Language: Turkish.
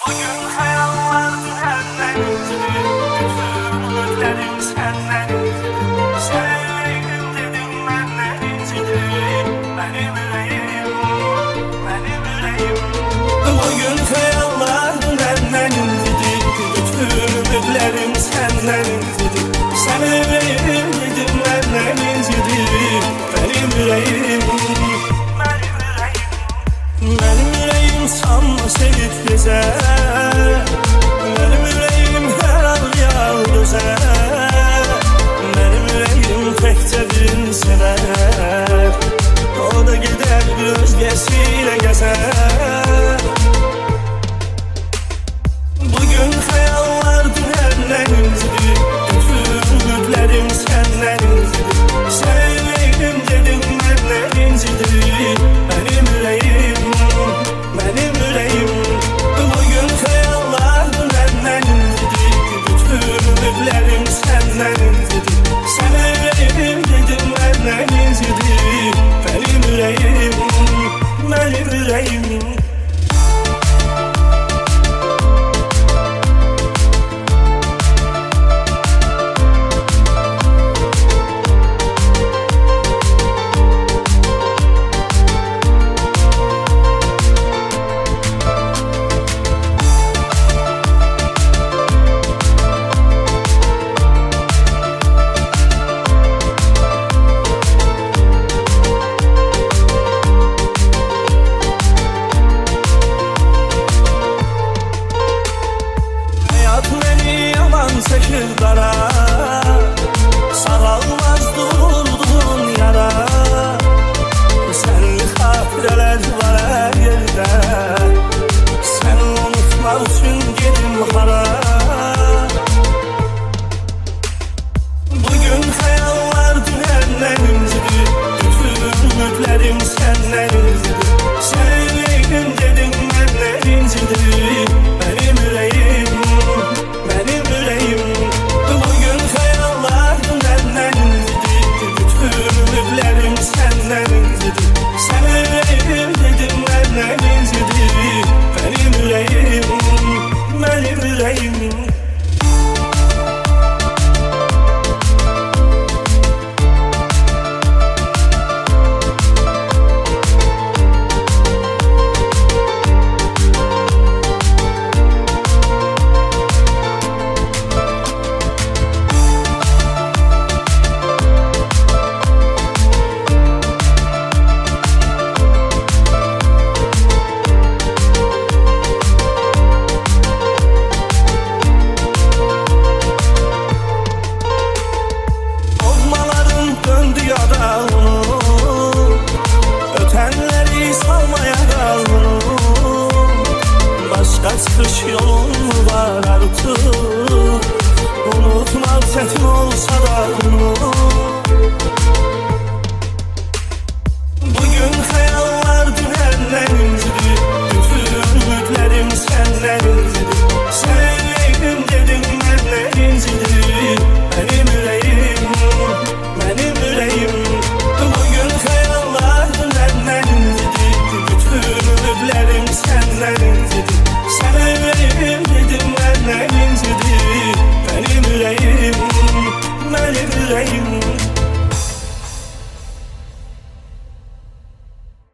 Bugün hayallar düğenden incidi, bütün ümitlerim senden incidi. Seveyim dedim benden incidi, benim yüreğim, benim yüreğim. Bugün hayallar düğenden incidi, bütün ümitlerim senden incidi. Seveyim dedim benden incidi, benim yüreğim, benim yüreğim. Benim yüreğim sanma sevip gezer, benim yüreğim her an yar dözer. Benim yüreğim tekçe birini sever, o da gider bir özgesiyle gezer. Bugün hayallar dünenden incidi, bütün ümitlerim senden incidi. Seveyim dedim benden incidi, benim yüreğim, benim yüreğim. Bugün hayallar dünenden incidi, bütün ümitlerim senden incidi. Seveyim dedim benden incidi, benim yüreğim, benim yüreğim. Çekir dara, sağalmaz durduğun yara. Senli hatıreler var her yerde, sen unutma üçün gedim hara. Bugün hayallar dünenden incidi, bütün ümitlerim senden incidi. Seveyim dedim benden incidi, benim yüreğim, benim yüreğim. Bugün hayallar dünenden incidi, bütün ümitlerim senden incidi. Seveyim dedim benden incidi, benim yüreğim, benim yüreğim. Ötenleri salmaya kaldım, başka çıkış yolun var artık. Unutmak çetin olsa da